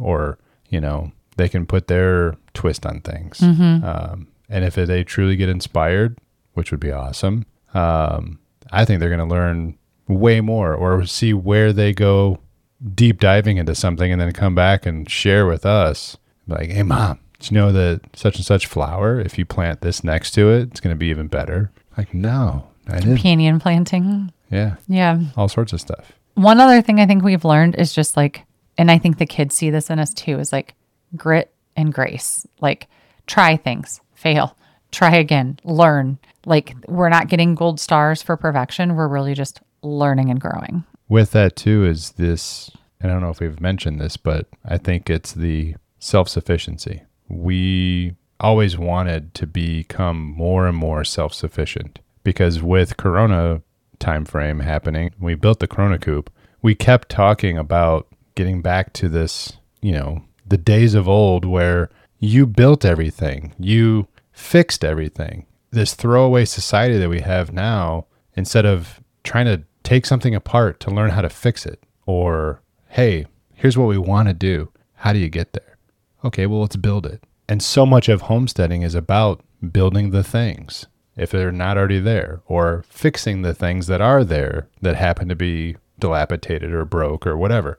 They can put their twist on things. Mm-hmm. And if they truly get inspired, which would be awesome, I think they're going to learn way more or see where they go deep diving into something and then come back and share with us. Like, hey, Mom, did you know that such and such flower, if you plant this next to it, it's going to be even better? Like, no, I didn't. Companion planting. Yeah. Yeah. All sorts of stuff. One other thing I think we've learned is just like, and I think the kids see this in us too, is like grit and grace. Like try things, fail, try again, learn. Like we're not getting gold stars for perfection. We're really just learning and growing. With that too is this, and I don't know if we've mentioned this, but I think it's the self-sufficiency. We always wanted to become more and more self-sufficient because with Corona timeframe happening, we built the Corona Coop. We kept talking about getting back to this, the days of old where you built everything, you fixed everything. This throwaway society that we have now, instead of trying to take something apart to learn how to fix it, or, hey, here's what we want to do. How do you get there? Okay, well, let's build it. And so much of homesteading is about building the things if they're not already there, or fixing the things that are there that happen to be dilapidated or broke or whatever.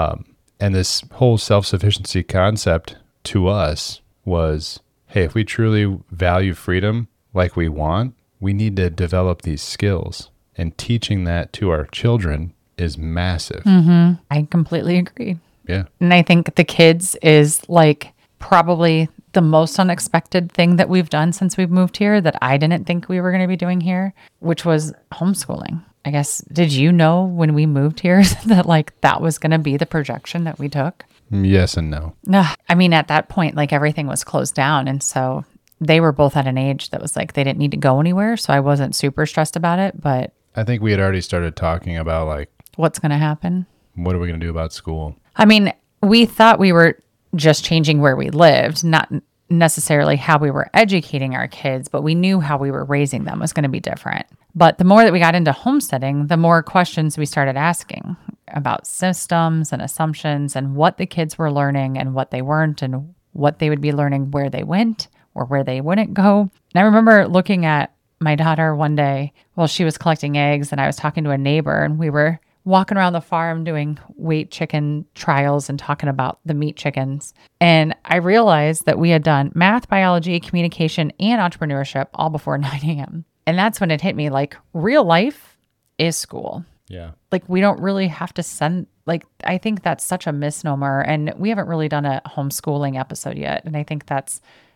And this whole self-sufficiency concept to us was, hey, if we truly value freedom like we want, we need to develop these skills. And teaching that to our children is massive. Mm-hmm. I completely agree. Yeah. And I think the kids is like probably the most unexpected thing that we've done since we've moved here that I didn't think we were going to be doing here, which was homeschooling. I guess, did you know when we moved here that like that was going to be the projection that we took? Yes and no. No, I mean, at that point, like everything was closed down. And so they were both at an age that was like, they didn't need to go anywhere. So I wasn't super stressed about it, but I think we had already started talking about like, what's going to happen? What are we going to do about school? I mean, we thought we were just changing where we lived, not necessarily how we were educating our kids, but we knew how we were raising them was going to be different. But the more that we got into homesteading, the more questions we started asking about systems and assumptions and what the kids were learning and what they weren't and what they would be learning where they went or where they wouldn't go. And I remember looking at my daughter one day while she was collecting eggs and I was talking to a neighbor and we were walking around the farm doing weight chicken trials and talking about the meat chickens. And I realized that we had done math, biology, communication, and entrepreneurship all before 9 a.m. And that's when it hit me like real life is school. Yeah. Like we don't really have to send, like, I think that's such a misnomer. And we haven't really done a homeschooling episode yet. And I think that's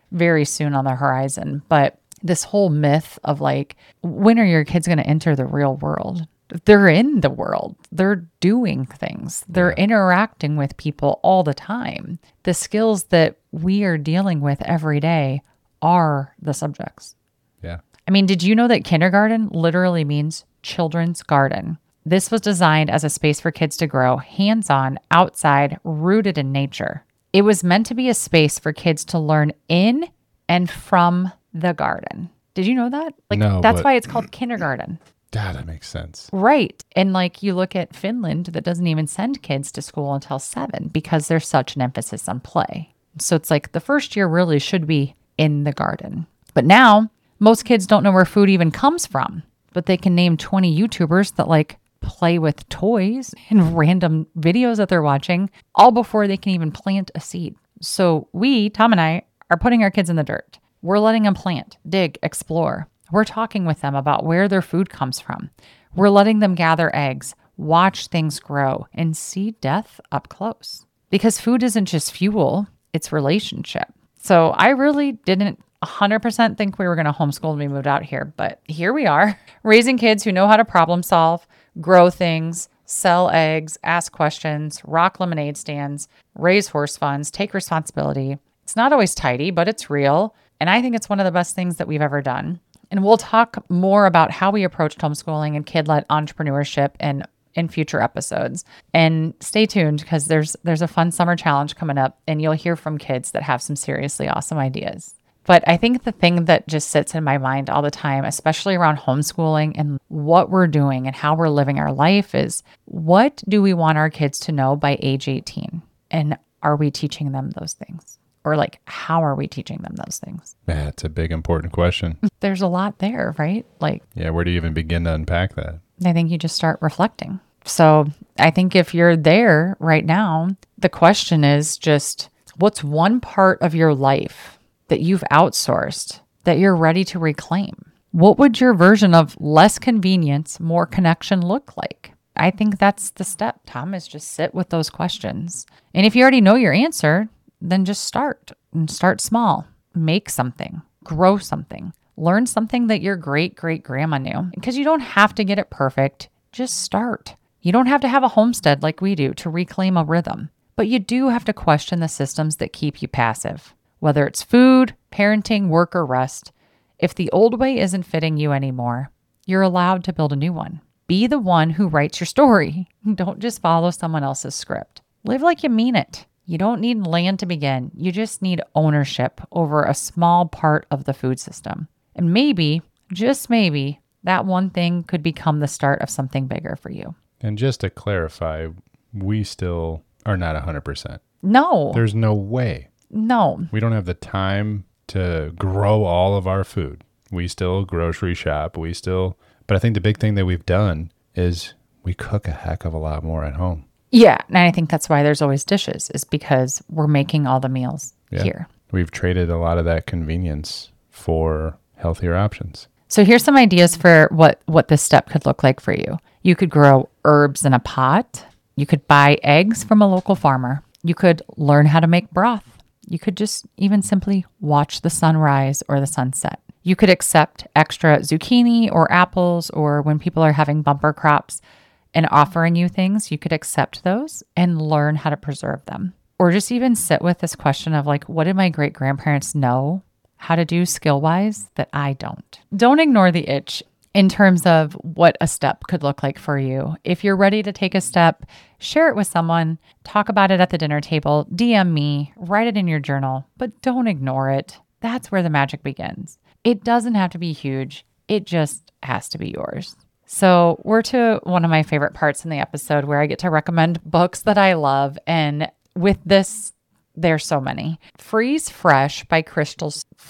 very soon on the horizon. But this whole myth of like, when are your kids going to enter the real world? They're in the world. They're doing things. They're interacting with people all the time. The skills that we are dealing with every day are the subjects. Yeah. I mean, did you know that kindergarten literally means children's garden? This was designed as a space for kids to grow hands-on, outside, rooted in nature. It was meant to be a space for kids to learn in and from the garden. Did you know that? Like, No, that's but- why it's called kindergarten. That makes sense. Right. And like you look at Finland that doesn't even send kids to school until 7 because there's such an emphasis on play. So it's like the first year really should be in the garden. But now most kids don't know where food even comes from, but they can name 20 YouTubers that like play with toys and random videos that they're watching all before they can even plant a seed. So we, Tom and I, are putting our kids in the dirt. We're letting them plant, dig, explore. We're talking with them about where their food comes from. We're letting them gather eggs, watch things grow, and see death up close. Because food isn't just fuel, it's relationship. So I really didn't 100% think we were going to homeschool when we moved out here, but here we are, raising kids who know how to problem solve, grow things, sell eggs, ask questions, rock lemonade stands, raise horse funds, take responsibility. It's not always tidy, but it's real. And I think it's one of the best things that we've ever done. And we'll talk more about how we approached homeschooling and kid-led entrepreneurship in future episodes. And stay tuned because there's a fun summer challenge coming up and you'll hear from kids that have some seriously awesome ideas. But I think the thing that just sits in my mind all the time, especially around homeschooling and what we're doing and how we're living our life, is what do we want our kids to know by age 18? And are we teaching them those things? Or like, how are we teaching them those things? That's a big, important question. There's a lot there, right? Like, Yeah, where do you even begin to unpack that? I think you just start reflecting. So I think if you're there right now, the question is just, what's one part of your life that you've outsourced that you're ready to reclaim? What would your version of less convenience, more connection look like? I think that's the step, Tom, is just sit with those questions. And if you already know your answer, then just start and start small. Make something, grow something, learn something that your great-great-grandma knew. Because you don't have to get it perfect. Just start. You don't have to have a homestead like we do to reclaim a rhythm. But you do have to question the systems that keep you passive. Whether it's food, parenting, work, or rest, if the old way isn't fitting you anymore, you're allowed to build a new one. Be the one who writes your story. Don't just follow someone else's script. Live like you mean it. You don't need land to begin. You just need ownership over a small part of the food system. And maybe, just maybe, that one thing could become the start of something bigger for you. And just to clarify, we still are not 100%. No. There's no way. No. We don't have the time to grow all of our food. We still grocery shop. But I think the big thing that we've done is we cook a heck of a lot more at home. Yeah. And I think that's why there's always dishes, is because we're making all the meals here. We've traded a lot of that convenience for healthier options. So here's some ideas for what this step could look like for you. You could grow herbs in a pot. You could buy eggs from a local farmer. You could learn how to make broth. You could just even simply watch the sunrise or the sunset. You could accept extra zucchini or apples, or when people are having bumper crops and offering you things, you could accept those and learn how to preserve them. Or just even sit with this question of like, what did my great grandparents know how to do skill-wise that I don't? Don't ignore the itch in terms of what a step could look like for you. If you're ready to take a step, share it with someone, talk about it at the dinner table, DM me, write it in your journal, but don't ignore it. That's where the magic begins. It doesn't have to be huge. It just has to be yours. So we're to one of my favorite parts in the episode where I get to recommend books that I love. And with this, there's so many. Freeze Fresh by Crystal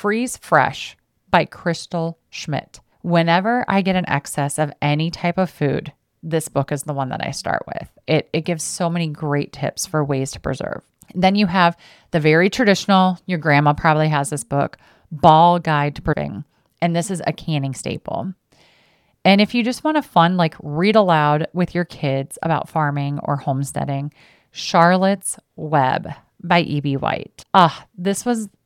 Schmidt. Whenever I get an excess of any type of food, this book is the one that I start with. It gives so many great tips for ways to preserve. Then you have the very traditional, your grandma probably has this book, Ball Guide to Preserving. And this is a canning staple. And if you just want to fun, like read aloud with your kids about farming or homesteading, Charlotte's Web by E.B. White. This was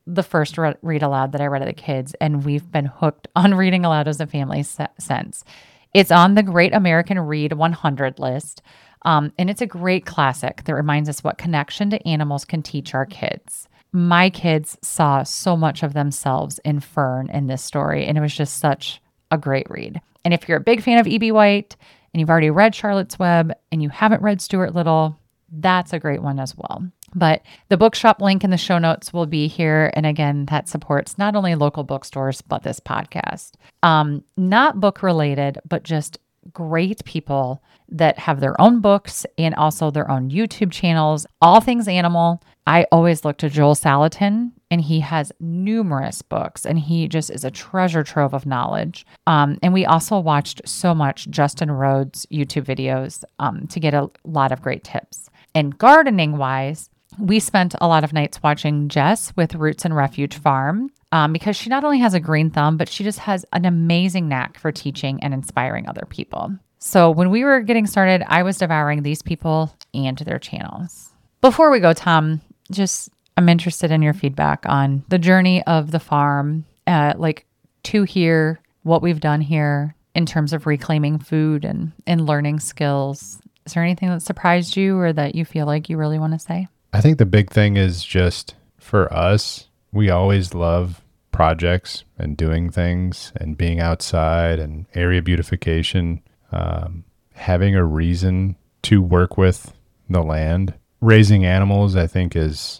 the first read aloud that I read to the kids, and we've been hooked on reading aloud as a family since. It's on the Great American Read 100 list, and it's a great classic that reminds us what connection to animals can teach our kids. My kids saw so much of themselves in Fern in this story, and it was just such a great read. And if you're a big fan of E.B. White and you've already read Charlotte's Web and you haven't read Stuart Little, that's a great one as well. But the bookshop link in the show notes will be here. And again, that supports not only local bookstores, but this podcast. Not book related, but just great people that have their own books and also their own YouTube channels, all things animal. I always look to Joel Salatin, and he has numerous books, and he just is a treasure trove of knowledge. And we also watched so much Justin Rhodes YouTube videos to get a lot of great tips. And gardening wise, we spent a lot of nights watching Jess with Roots and Refuge Farm because she not only has a green thumb, but she just has an amazing knack for teaching and inspiring other people. So when we were getting started, I was devouring these people and their channels. Before we go, Tom, I'm interested in your feedback on the journey of the farm, to here, what we've done here in terms of reclaiming food and learning skills. Is there anything that surprised you or that you feel like you really want to say? I think the big thing is just for us, we always love projects and doing things and being outside and area beautification, having a reason to work with the land. Raising animals, I think,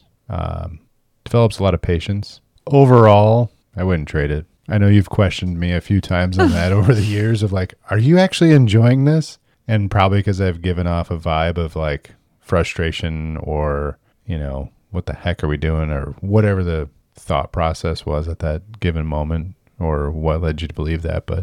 develops a lot of patience. Overall, I wouldn't trade it. I know you've questioned me a few times on that over the years of like, are you actually enjoying this? And probably because I've given off a vibe of like frustration or, what the heck are we doing? Or whatever the thought process was at that given moment or what led you to believe that. But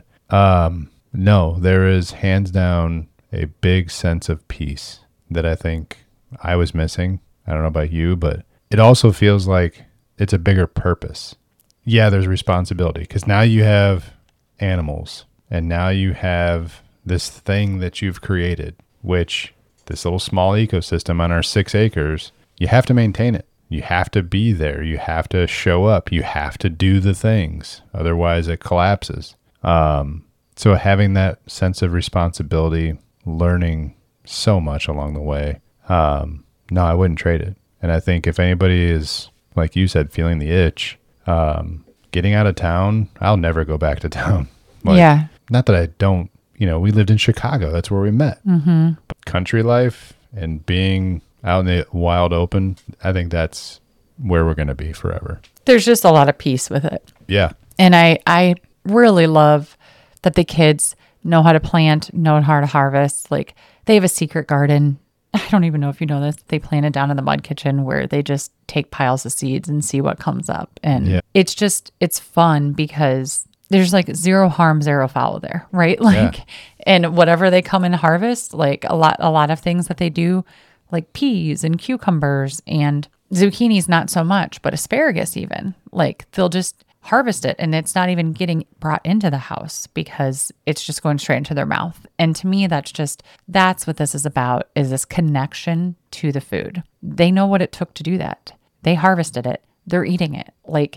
no, there is hands down a big sense of peace that I think I was missing. I don't know about you, but it also feels like it's a bigger purpose. Yeah, there's responsibility because now you have animals and now you have this thing that you've created, which this little small ecosystem on our 6 acres, you have to maintain it. You have to be there. You have to show up. You have to do the things. Otherwise it collapses. So having that sense of responsibility, learning so much along the way, no, I wouldn't trade it. And I think if anybody is, like you said, feeling the itch, getting out of town, I'll never go back to town. Yeah. Not that I don't, we lived in Chicago. That's where we met. Mm-hmm. But country life and being out in the wild open, I think that's where we're going to be forever. There's just a lot of peace with it. Yeah. And I really love that the kids know how to plant, know how to harvest. Like they have a secret garden. I don't even know if you know this. They plant it down in the mud kitchen where they just take piles of seeds and see what comes up. And it's fun because there's like zero harm, zero foul there, right? And whatever they come and harvest, like a lot of things that they do, like peas and cucumbers and zucchinis, not so much, but asparagus even, like they'll just harvest it and it's not even getting brought into the house because it's just going straight into their mouth. And to me, that's what this is about, is this connection to the food. They know what it took to do that. They harvested it. They're eating it.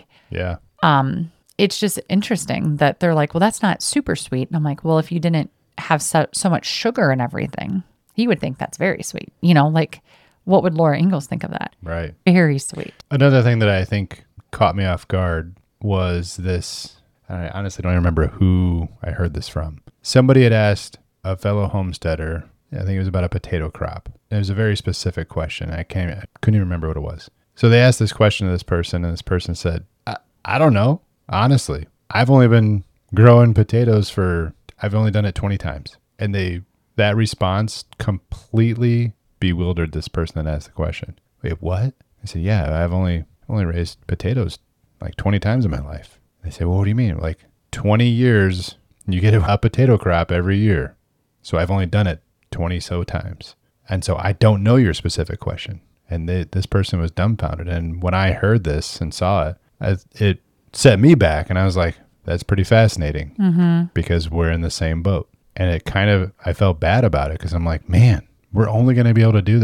It's just interesting that they're like, well, that's not super sweet. And I'm like, well, if you didn't have so much sugar and everything, you would think that's very sweet. What would Laura Ingalls think of that? Right. Very sweet. Another thing that I think caught me off guard was this. I honestly don't even remember who I heard this from. Somebody had asked a fellow homesteader, I think it was about a potato crop. It was a very specific question. I couldn't even remember what it was. So they asked this question to this person, and this person said, I don't know. Honestly, I've only been growing potatoes I've only done it 20 times. And that response completely bewildered this person that asked the question. Wait, what? I said, yeah, I've only raised potatoes like 20 times in my life. They say, well, what do you mean? Like 20 years, you get a potato crop every year. So I've only done it 20 so times. And so I don't know your specific question. And this person was dumbfounded. And when I heard this and saw it, it set me back. And I was like, that's pretty fascinating because we're in the same boat. And I felt bad about it because I'm like, man, we're only going to be able to do this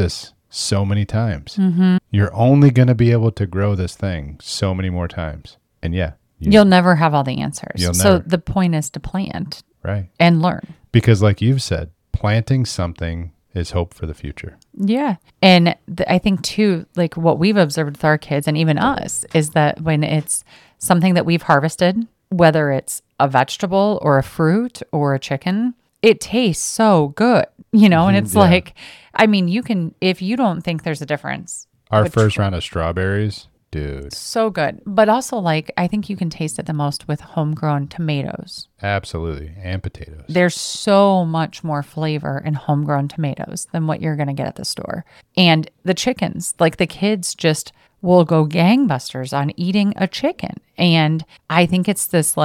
so many times. You're only going to be able to grow this thing so many more times. And yeah, you'll never have all the answers. You'll so never. The point is to plant Right. and learn. Because like you've said, planting something is hope for the future. Yeah. And I think too, like what we've observed with our kids and even us is that when it's something that we've harvested, whether it's a vegetable or a fruit or a chicken, it tastes so good, and it's like, I mean, you can, if you don't think there's a difference. Our first round of strawberries, dude. So good. But also like, I think you can taste it the most with homegrown tomatoes. Absolutely. And potatoes. There's so much more flavor in homegrown tomatoes than what you're going to get at the store. And the chickens, like the kids just will go gangbusters on eating a chicken. And I think it's this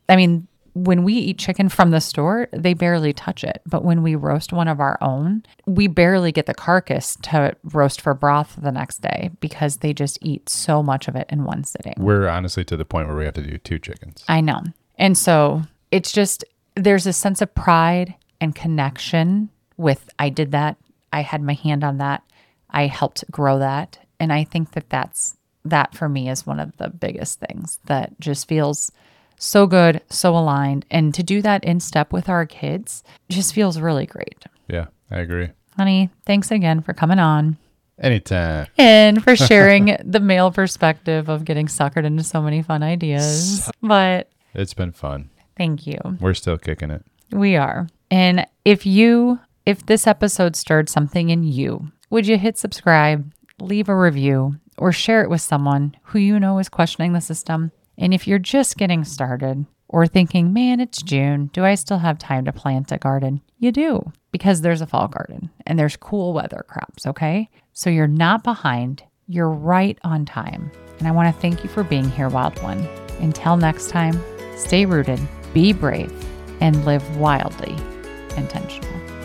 when we eat chicken from the store, they barely touch it. But when we roast one of our own, we barely get the carcass to roast for broth the next day because they just eat so much of it in one sitting. We're honestly to the point where we have to do 2 chickens. I know. And so it's just, there's a sense of pride and connection with, I did that. I had my hand on that. I helped grow that. And I think that for me is one of the biggest things that just feels so good, so aligned. And to do that in step with our kids just feels really great. Yeah, I agree. Honey, thanks again for coming on. Anytime. And for sharing the male perspective of getting suckered into so many fun ideas. But it's been fun. Thank you. We're still kicking it. We are. And if this episode stirred something in you, would you hit subscribe, leave a review, or share it with someone who you know is questioning the system? And if you're just getting started or thinking, man, it's June, do I still have time to plant a garden? You do, because there's a fall garden and there's cool weather crops, okay? So you're not behind, you're right on time. And I want to thank you for being here, Wild One. Until next time, stay rooted, be brave, and live wildly intentional.